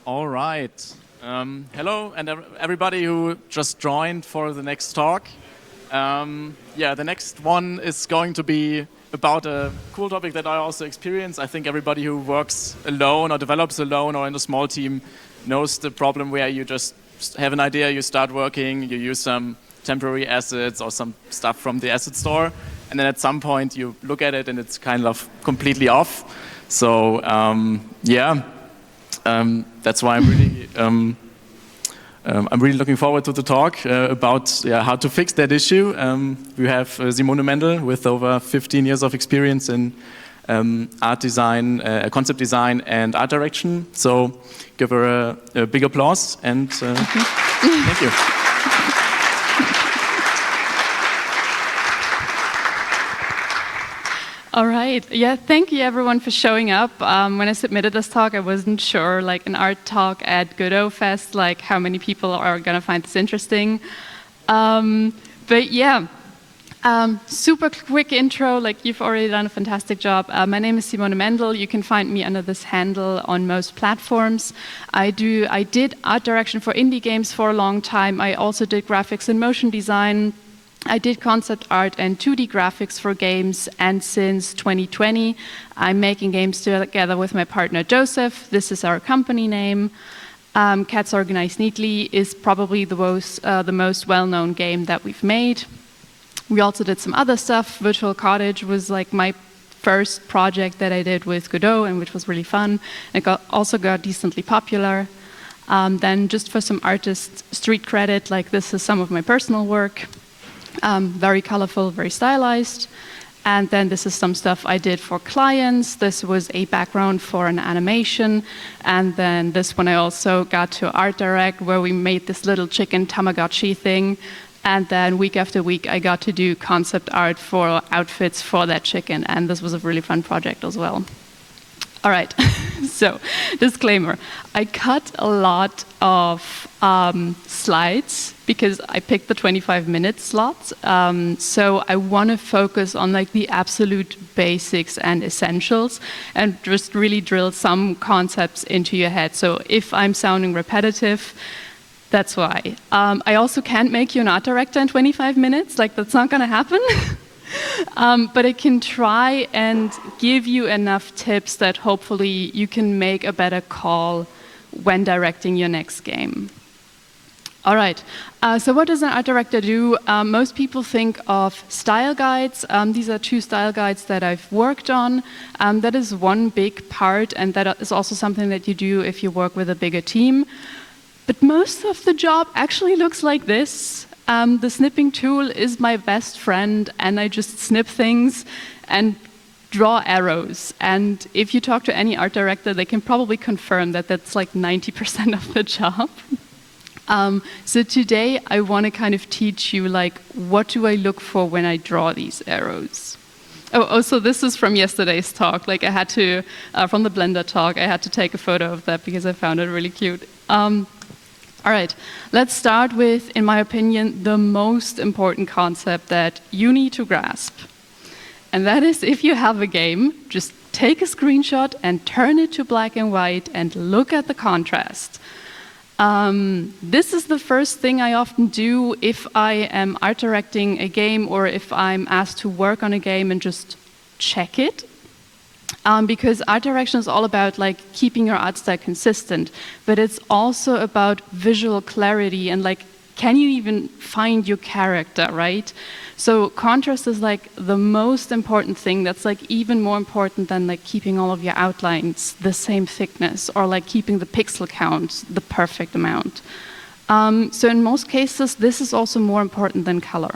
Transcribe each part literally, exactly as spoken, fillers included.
All right. Um, hello, and everybody who just joined for the next talk. Um, yeah, the next one is going to be about a cool topic that I also experience. I think everybody who works alone or develops alone or in a small team knows the problem where you just have an idea, you start working, you use some temporary assets or some stuff from the asset store, and then at some point you look at it and it's kind of completely off. So um, yeah. Um, that's why I'm really, um, um, I'm really looking forward to the talk uh, about yeah, how to fix that issue. Um, we have uh, Simone Mendel with over fifteen years of experience in um, art design, uh, concept design, and art direction. So give her a, a big applause and uh, thank you. All right. Yeah, thank you everyone for showing up. Um, when I submitted this talk, I wasn't sure, like an art talk at Godot Fest, like how many people are going to find this interesting. Um, but yeah, um, super quick intro, like you've already done a fantastic job. Uh, my name is Simone Mendel. You can find me under this handle on most platforms. I do. I did art direction for indie games for a long time. I also did graphics and motion design. I did concept art and two D graphics for games, and since twenty twenty, I'm making games together with my partner Joseph. This is our company name. Um, Cats Organized Neatly is probably the most, uh, the most well-known game that we've made. We also did some other stuff. Virtual Cottage was like my first project that I did with Godot, and which was really fun. It got, also got decently popular. Um, then just for some artist street credit, like this is some of my personal work. Um, very colorful, very stylized. And then this is some stuff I did for clients. This was a background for an animation. And then this one I also got to art direct, where we made this little chicken Tamagotchi thing. And then week after week, I got to do concept art for outfits for that chicken. And this was a really fun project as well. All right, so disclaimer. I cut a lot of um, slides because I picked the twenty-five minute slots. Um, so I want to focus on like the absolute basics and essentials and just really drill some concepts into your head. So if I'm sounding repetitive, that's why. Um, I also can't make you an art director in twenty-five minutes. Like, that's not going to happen. Um, but I can try and give you enough tips that hopefully you can make a better call when directing your next game. All right, uh, so what does an art director do? Um, most people think of style guides. Um, these are two style guides that I've worked on. Um, that is one big part, and that is also something that you do if you work with a bigger team. But most of the job actually looks like this. Um, the snipping tool is my best friend, and I just snip things and draw arrows. And if you talk to any art director, they can probably confirm that that's like ninety percent of the job. Um, so today, I want to kind of teach you, like, what do I look for when I draw these arrows? Oh, also, this is from yesterday's talk. Like, I had to, uh, from the Blender talk, I had to take a photo of that because I found it really cute. Um, All right, let's start with, in my opinion, the most important concept that you need to grasp. And that is, if you have a game, just take a screenshot and turn it to black and white and look at the contrast. Um, this is the first thing I often do if I am art directing a game or if I'm asked to work on a game and just check it. Um, because art direction is all about like keeping your art style consistent, but it's also about visual clarity and like, can you even find your character, right? So contrast is like the most important thing. That's like even more important than like keeping all of your outlines the same thickness or like keeping the pixel count the perfect amount. Um, so in most cases, this is also more important than color.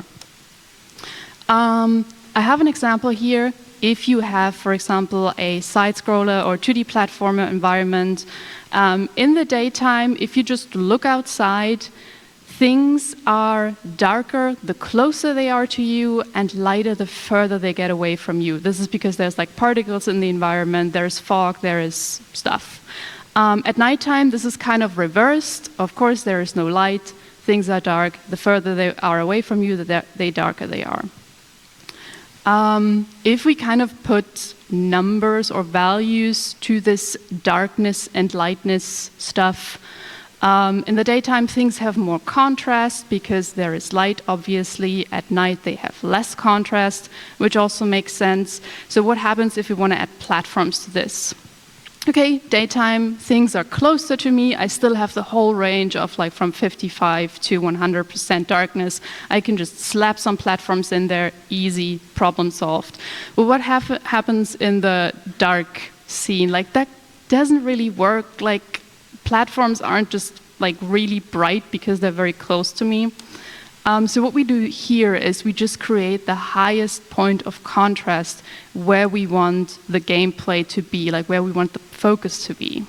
Um, I have an example here. If you have, for example, a side-scroller or two D platformer environment, um, in the daytime, if you just look outside, things are darker the closer they are to you and lighter the further they get away from you. This is because there's like particles in the environment, there's fog, there is stuff. Um, at nighttime, this is kind of reversed. Of course, there is no light, things are dark. The further they are away from you, the, the darker they are. Um, if we kind of put numbers or values to this darkness and lightness stuff, um, in the daytime things have more contrast because there is light, obviously. At night they have less contrast, which also makes sense. So what happens if we want to add platforms to this? Okay, daytime, things are closer to me. I still have the whole range of like from fifty-five to one hundred percent darkness. I can just slap some platforms in there, easy, problem solved. But what hap- happens in the dark scene? Like that doesn't really work. Like platforms aren't just like really bright because they're very close to me. Um, so what we do here is we just create the highest point of contrast where we want the gameplay to be, like where we want the focus to be.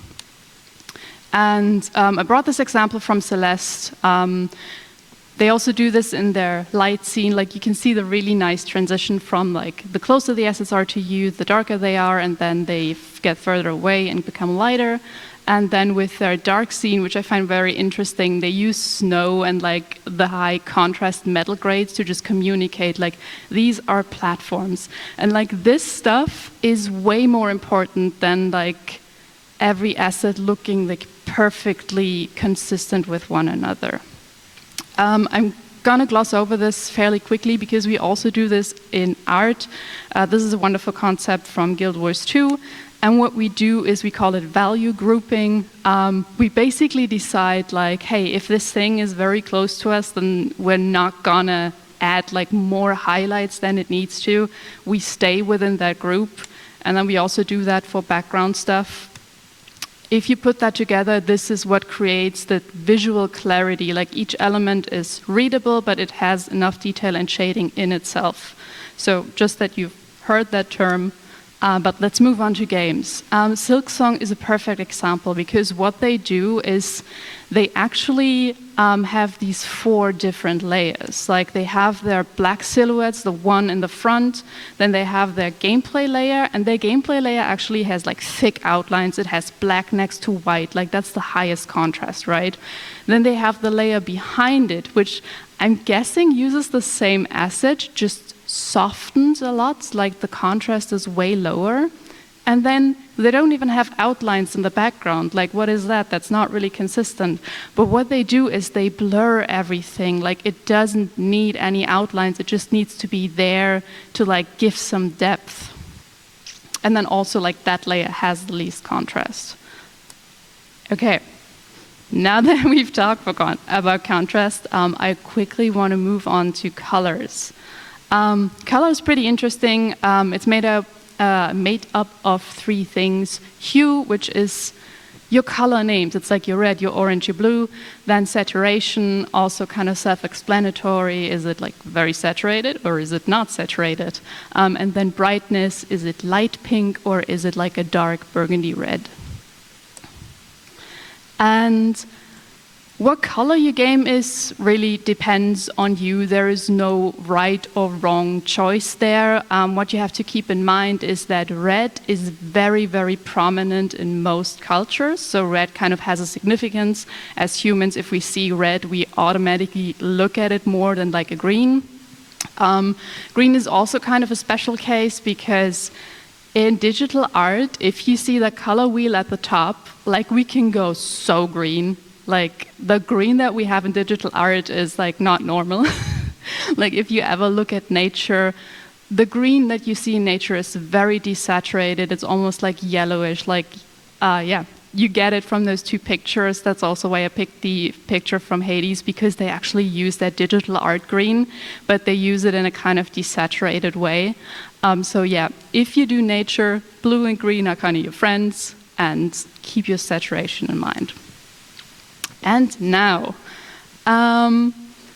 And um, I brought this example from Celeste. Um, they also do this in their light scene. Like you can see the really nice transition from like the closer the assets are to you, the darker they are, and then they f- get further away and become lighter. And then with their dark scene, which I find very interesting, they use snow and like the high contrast metal grades to just communicate like these are platforms. And like this stuff is way more important than like every asset looking like perfectly consistent with one another. Um, I'm gonna gloss over this fairly quickly because we also do this in art. Uh, this is a wonderful concept from Guild Wars two. And what we do is we call it value grouping. Um, we basically decide like, hey, if this thing is very close to us, then we're not gonna add like more highlights than it needs to. We stay within that group. And then we also do that for background stuff. If you put that together, this is what creates the visual clarity. Like each element is readable, but it has enough detail and shading in itself. So just that you've heard that term. Uh, but let's move on to games. Um, Silksong is a perfect example because what they do is they actually um, have these four different layers. Like they have their black silhouettes, the one in the front, then they have their gameplay layer, and their gameplay layer actually has like thick outlines. It has black next to white, like that's the highest contrast, right? Then they have the layer behind it, which I'm guessing uses the same asset, just softens a lot, like the contrast is way lower. And then they don't even have outlines in the background. Like, what is that? That's not really consistent. But what they do is they blur everything. Like, it doesn't need any outlines. It just needs to be there to, like, give some depth. And then also, like, that layer has the least contrast. Okay. Now that we've talked for con- about contrast, um, I quickly want to move on to colors. Um, color is pretty interesting. Um, it's made up, uh, made up of three things. Hue, which is your color names. It's like your red, your orange, your blue. Then saturation, also kind of self-explanatory. Is it like very saturated or is it not saturated? Um, and then brightness, is it light pink or is it like a dark burgundy red? And what color your game is really depends on you. There is no right or wrong choice there. Um, what you have to keep in mind is that red is very, very prominent in most cultures. So red kind of has a significance. As humans, if we see red, we automatically look at it more than like a green. Um, green is also kind of a special case because in digital art, if you see the color wheel at the top, like we can go so green. Like the green that we have in digital art is like not normal. Like if you ever look at nature, the green that you see in nature is very desaturated. It's almost like yellowish. Like, uh, yeah, you get it from those two pictures. That's also why I picked the picture from Hades, because they actually use that digital art green, but they use it in a kind of desaturated way. Um, so yeah, if you do nature, blue and green are kind of your friends, and keep your saturation in mind. And now, um,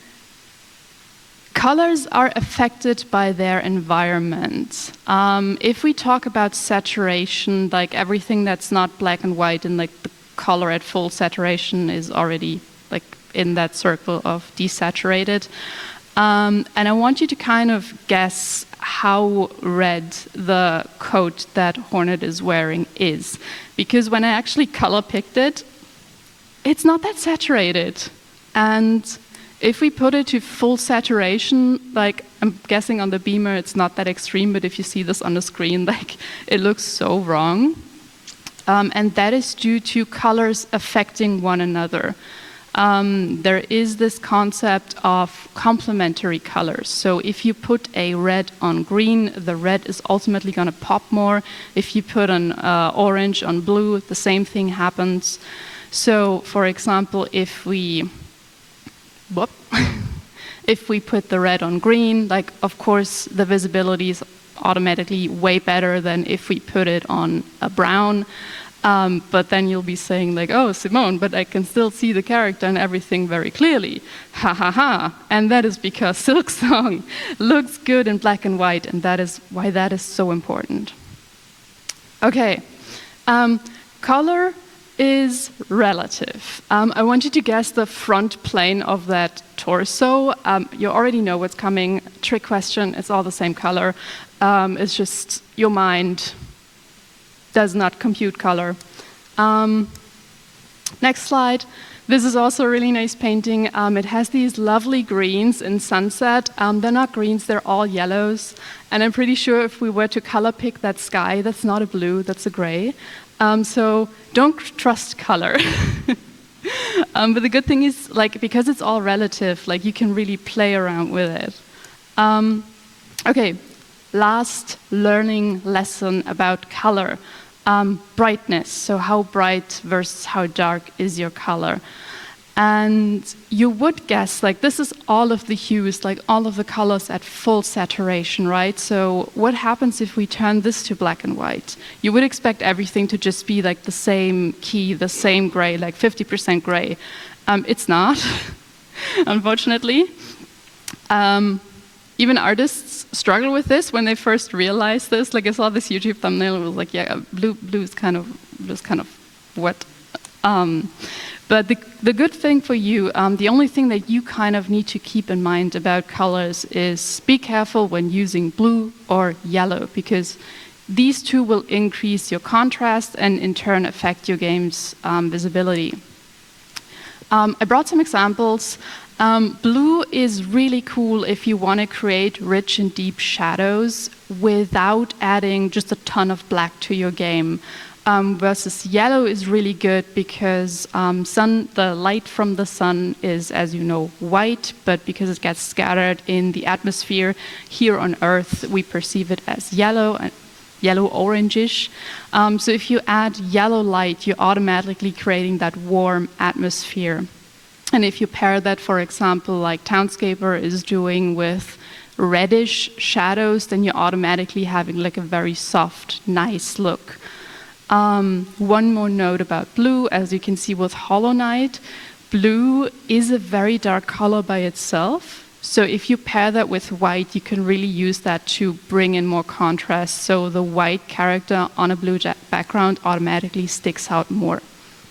colors are affected by their environment. Um, if we talk about saturation, like everything that's not black and white and like the color at full saturation is already like in that circle of desaturated. Um, and I want you to kind of guess how red the coat that Hornet is wearing is. Because when I actually color picked it, it's not that saturated. And if we put it to full saturation, like I'm guessing on the beamer it's not that extreme, but if you see this on the screen, like it looks so wrong. Um, and that is due to colors affecting one another. Um, there is this concept of complementary colors. So if you put a red on green, the red is ultimately going to pop more. If you put an uh, orange on blue, the same thing happens. So, for example, if we whoop, if we put the red on green, like of course the visibility is automatically way better than if we put it on a brown. Um, but then you'll be saying like, oh, Simone, but I can still see the character and everything very clearly. Ha ha ha. And that is because Silksong looks good in black and white, and that is why that is so important. Okay, um, color is relative. Um, I want you to guess the front plane of that torso. Um, you already know what's coming. Trick question, it's all the same color. Um, it's just your mind does not compute color. Um, next slide. This is also a really nice painting. Um, it has these lovely greens in sunset. Um, they're not greens, they're all yellows. And I'm pretty sure if we were to color pick that sky, that's not a blue, that's a gray. Um, so don't trust color. um, but the good thing is, like, because it's all relative, like you can really play around with it. Um, okay, last learning lesson about color. Um, brightness, so how bright versus how dark is your color. And you would guess, like, this is all of the hues, like all of the colors at full saturation, right? So what happens if we turn this to black and white? You would expect everything to just be like the same key, the same gray, like fifty percent gray. Um, it's not, unfortunately. Um, Even artists struggle with this when they first realize this. Like I saw this YouTube thumbnail, it was like, yeah, blue, blue is kind of, just kind of what. Um, but the, the good thing for you, um, the only thing that you kind of need to keep in mind about colors is be careful when using blue or yellow, because these two will increase your contrast and in turn affect your game's um, visibility. Um, I brought some examples. Um, blue is really cool if you want to create rich and deep shadows without adding just a ton of black to your game. Um, versus yellow is really good because um, sun, the light from the sun is, as you know, white, but because it gets scattered in the atmosphere here on Earth, we perceive it as yellow, and yellow-orangish. Um, so if you add yellow light, you're automatically creating that warm atmosphere. And if you pair that, for example, like Townscaper is doing with reddish shadows, then you're automatically having like a very soft, nice look. Um, one more note about blue, as you can see with Hollow Knight, blue is a very dark color by itself. So if you pair that with white, you can really use that to bring in more contrast. So the white character on a blue background automatically sticks out more.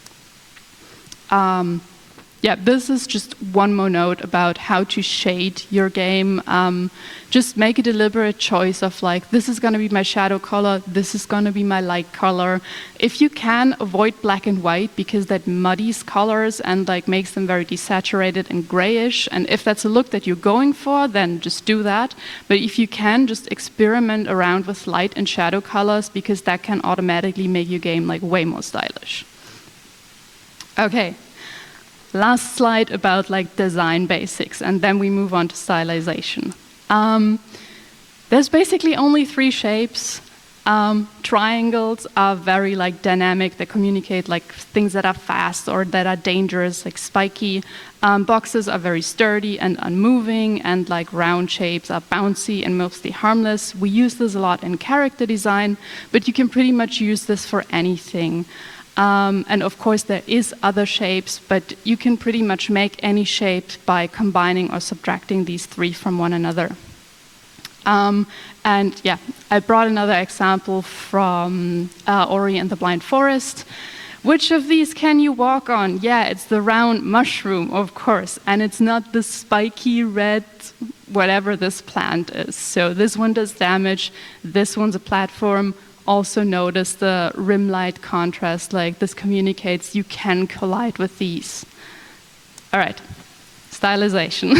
Um, Yeah, this is just one more note about how to shade your game. Um, just make a deliberate choice of like, this is going to be my shadow color, this is going to be my light color. If you can, avoid black and white because that muddies colors and like makes them very desaturated and grayish. And if that's a look that you're going for, then just do that. But if you can, just experiment around with light and shadow colors because that can automatically make your game like way more stylish. Okay. Last slide about like design basics, and then we move on to stylization. Um, there's basically only three shapes. Um, triangles are very like dynamic. They communicate like things that are fast or that are dangerous, like spiky. Um, boxes are very sturdy and unmoving, and like round shapes are bouncy and mostly harmless. We use this a lot in character design, but you can pretty much use this for anything. Um, and of course there is other shapes, but you can pretty much make any shape by combining or subtracting these three from one another. Um, and yeah, I brought another example from uh, Ori and the Blind Forest. Which of these can you walk on? Yeah, it's the round mushroom, of course, and it's not the spiky red whatever this plant is. So this one does damage, this one's a platform. Also notice the rim light contrast, like this communicates you can collide with these. All right, stylization.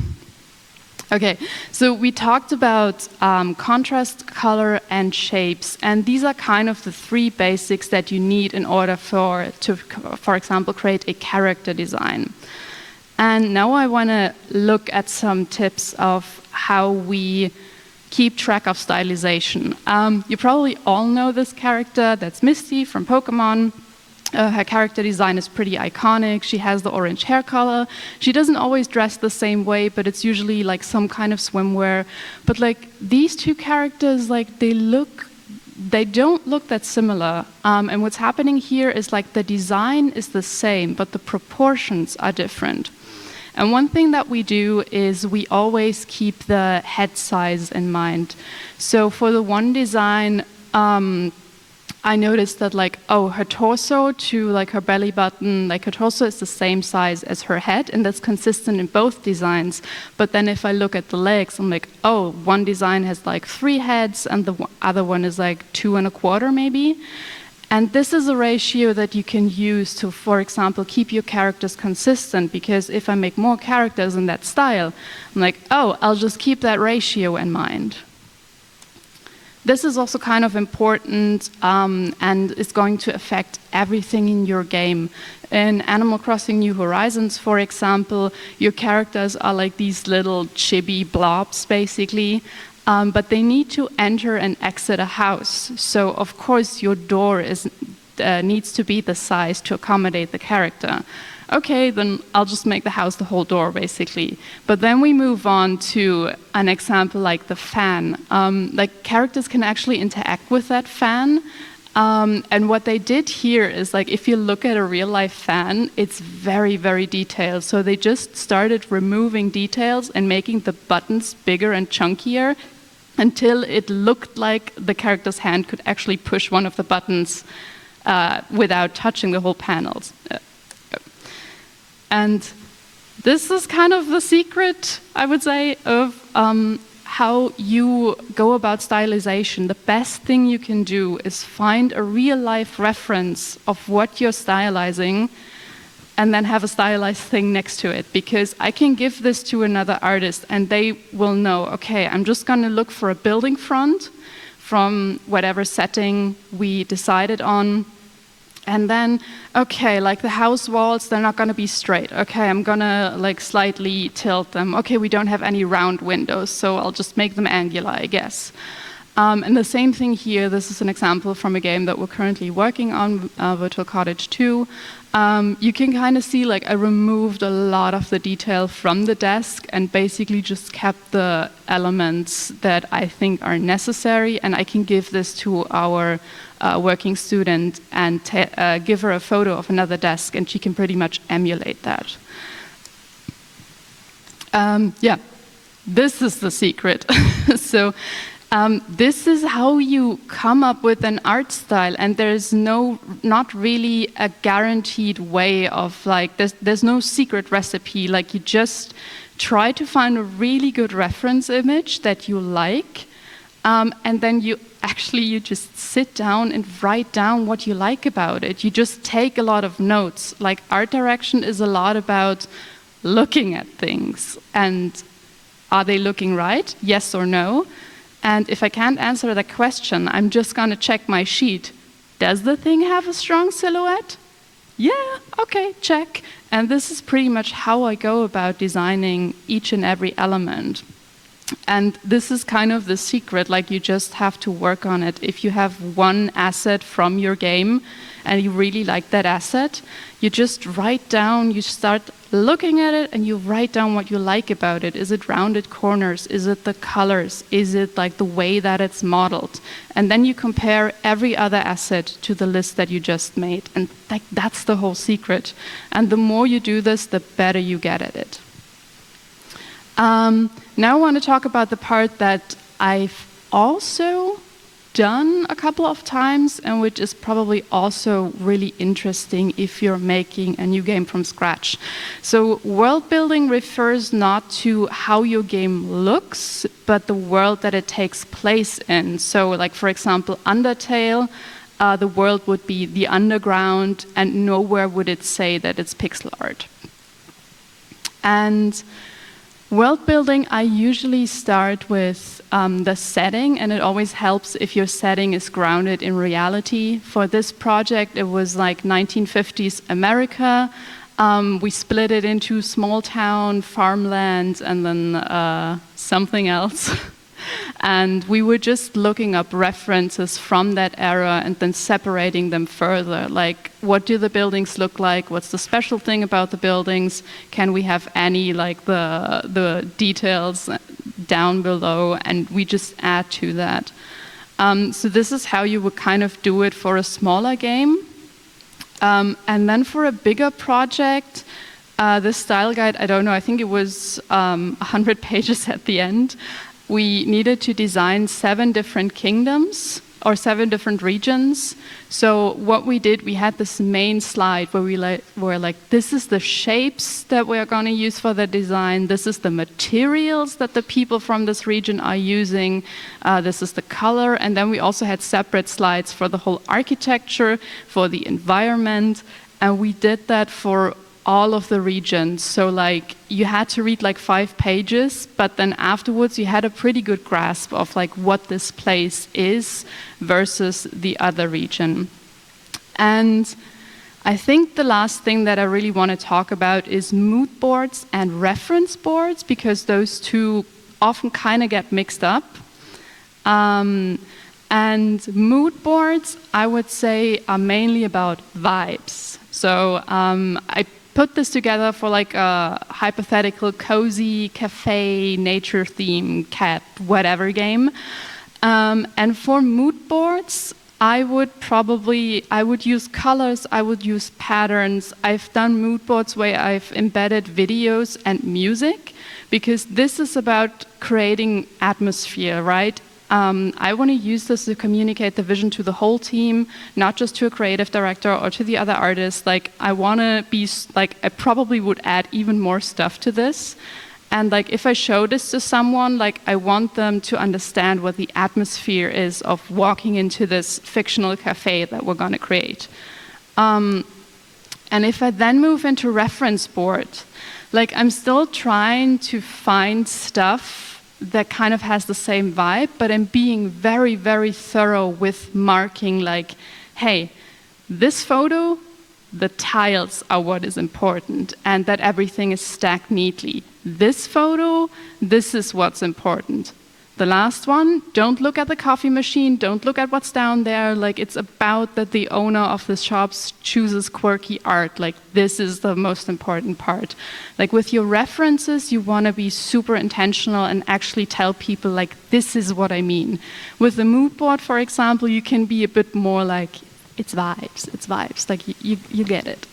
Okay, so we talked about um, contrast, color, and shapes, and these are kind of the three basics that you need in order for, to, for example, create a character design. And now I want to look at some tips of how we keep track of stylization. Um, you probably all know this character, that's Misty from Pokemon. Uh, her character design is pretty iconic. She has the orange hair color. She doesn't always dress the same way, but it's usually like some kind of swimwear. But like these two characters, like they look, they don't look that similar. Um, and what's happening here is like the design is the same, but the proportions are different. And one thing that we do is we always keep the head size in mind. So for the one design, um, I noticed that like, oh, her torso to like her belly button, like her torso is the same size as her head, and that's consistent in both designs. But then if I look at the legs, I'm like, oh, one design has like three heads and the other one is like two and a quarter maybe. And this is a ratio that you can use to, for example, keep your characters consistent, because if I make more characters in that style, I'm like, oh, I'll just keep that ratio in mind. This is also kind of important um, and is going to affect everything in your game. In Animal Crossing New Horizons, for example, your characters are like these little chibi blobs, basically, um, but they need to enter and exit a house. So, of course, your door is, uh, needs to be the size to accommodate the character. Okay, then I'll just make the house the whole door, basically. But then we move on to an example like the fan. Um, like characters can actually interact with that fan. Um, and what they did here is like, if you look at a real life fan, it's very, very detailed. So they just started removing details and making the buttons bigger and chunkier until it looked like the character's hand could actually push one of the buttons uh, without touching the whole panels. Uh, And this is kind of the secret, I would say, of um, how you go about stylization. The best thing you can do is find a real-life reference of what you're stylizing and then have a stylized thing next to it. Because I can give this to another artist and they will know, okay, I'm just going to look for a building front from whatever setting we decided on. And then, okay, like the house walls, they're not going to be straight. Okay, I'm going to like slightly tilt them. Okay, we don't have any round windows, so I'll just make them angular, I guess. Um, and the same thing here. This is an example from a game that we're currently working on, uh, Virtual Cottage two. Um, you can kind of see like I removed a lot of the detail from the desk and basically just kept the elements that I think are necessary, and I can give this to our uh, working student and uh, give her a photo of another desk and she can pretty much emulate that. Um, yeah, this is the secret. So. Um, this is how you come up with an art style, and there's no, not really a guaranteed way of like, there's, there's no secret recipe. Like you just try to find a really good reference image that you like, um, and then you actually, you just sit down and write down what you like about it. You just take a lot of notes. Like art direction is a lot about looking at things, and are they looking right? Yes or no? And if I can't answer that question, I'm just going to check my sheet. Does the thing have a strong silhouette? Yeah, okay, check. And this is pretty much how I go about designing each and every element. And this is kind of the secret, like you just have to work on it. If you have one asset from your game and you really like that asset, you just write down, you start looking at it and you write down what you like about it. Is it rounded corners? Is it the colors? Is it like the way that it's modeled? And then you compare every other asset to the list that you just made. And like, that's the whole secret. And the more you do this, the better you get at it. Um, now I want to talk about the part that I've also done a couple of times and which is probably also really interesting if you're making a new game from scratch. So world building refers not to how your game looks, but the world that it takes place in. So like, for example, Undertale, uh, the world would be the underground and nowhere would it say that it's pixel art. And world building, I usually start with um, the setting, and it always helps if your setting is grounded in reality. For this project, it was like nineteen fifties America. Um, we split it into small town, farmland, and then uh, something else. And we were just looking up references from that era and then separating them further. Like, what do the buildings look like? What's the special thing about the buildings? Can we have any, like, the, the details down below? And we just add to that. Um, so this is how you would kind of do it for a smaller game. Um, and then for a bigger project, uh, this style guide, I don't know, I think it was um, one hundred pages at the end. We needed to design seven different kingdoms or seven different regions. So what we did, we had this main slide where we like, were like, this is the shapes that we're going to use for the design. This is the materials that the people from this region are using. Uh, this is the color. And then we also had separate slides for the whole architecture, for the environment. And we did that for all of the regions. So like you had to read like five pages, but then afterwards you had a pretty good grasp of like what this place is versus the other region. And I think the last thing that I really want to talk about is mood boards and reference boards, because those two often kind of get mixed up. Um, and mood boards, I would say, are mainly about vibes. So um, I put this together for like a hypothetical cozy cafe, nature theme, cat, whatever game. Um, and for mood boards, I would probably, I would use colors, I would use patterns. I've done mood boards where I've embedded videos and music, because this is about creating atmosphere, right? Um, I want to use this to communicate the vision to the whole team, not just to a creative director or to the other artists. Like, I want to be, like, I probably would add even more stuff to this. And like, if I show this to someone, like, I want them to understand what the atmosphere is of walking into this fictional cafe that we're going to create. Um, and if I then move into reference board, like, I'm still trying to find stuff that kind of has the same vibe, but I'm being very, very thorough with marking like, hey, this photo, the tiles are what is important, and that everything is stacked neatly. This photo, this is what's important. The last one, don't look at the coffee machine, don't look at what's down there. Like, it's about that the owner of the shops chooses quirky art. Like, this is the most important part. Like, with your references, you want to be super intentional and actually tell people, like, this is what I mean. With the mood board, for example, you can be a bit more like, it's vibes, it's vibes. Like, you, you, you get it.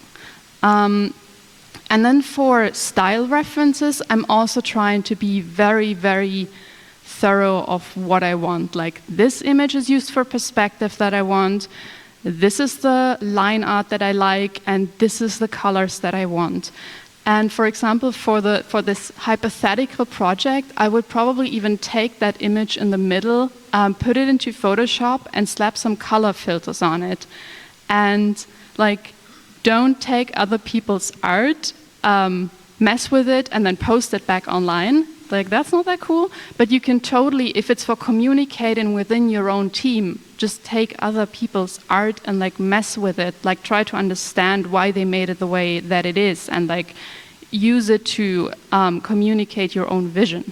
Um, and then for style references, I'm also trying to be very, very thorough of what I want. Like, this image is used for perspective that I want, this is the line art that I like, and this is the colors that I want. And for example, for the for this hypothetical project, I would probably even take that image in the middle, um, put it into Photoshop, and slap some color filters on it. And like, don't take other people's art, um, mess with it, and then post it back online. Like, that's not that cool, but you can totally, if it's for communicating within your own team, just take other people's art and like mess with it, like try to understand why they made it the way that it is, and like use it to um, communicate your own vision.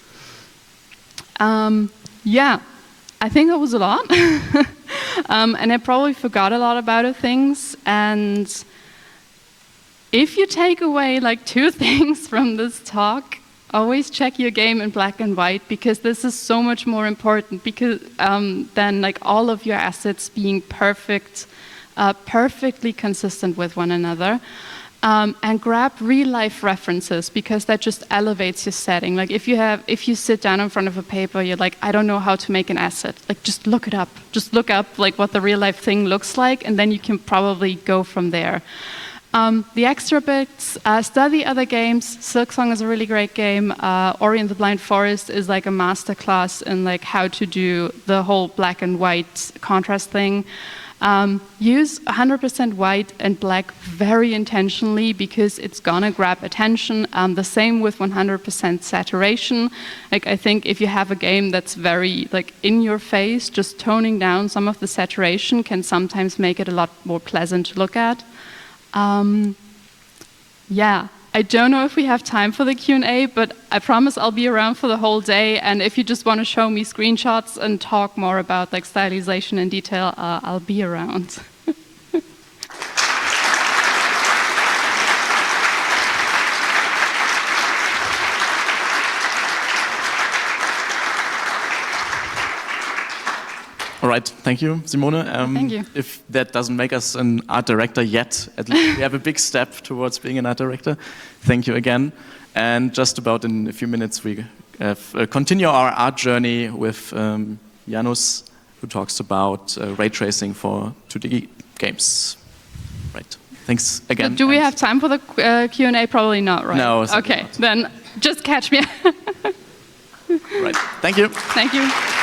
Um, yeah, I think that was a lot. um, and I probably forgot a lot about it, things, and if you take away like two things from this talk, always check your game in black and white, because this is so much more important because um, than like all of your assets being perfect, uh, perfectly consistent with one another. Um, and grab real life references, because that just elevates your setting. Like, if you have, if you sit down in front of a paper, you're like, I don't know how to make an asset. Like, just look it up. Just look up like what the real life thing looks like, and then you can probably go from there. Um, the extra bits, uh, study other games. Silksong is a really great game. Uh, Ori and the Blind Forest is like a masterclass in like how to do the whole black and white contrast thing. Um, use one hundred percent white and black very intentionally because it's gonna grab attention. Um, the same with one hundred percent saturation. Like I think if you have a game that's very like in your face, just toning down some of the saturation can sometimes make it a lot more pleasant to look at. Um, yeah. I don't know if we have time for the Q and A, but I promise I'll be around for the whole day. And if you just want to show me screenshots and talk more about like stylization in detail, uh, I'll be around. All right, thank you, Simone. Um, thank you. If that doesn't make us an art director yet, at least we have a big step towards being an art director. Thank you again. And just about in a few minutes, we have, uh, continue our art journey with um, Janus, who talks about uh, ray tracing for two D games. Right. Thanks again. So do we have time for the uh, Q and A? Probably not, right? No. Okay, not. then just catch me. Right. Thank you. Thank you.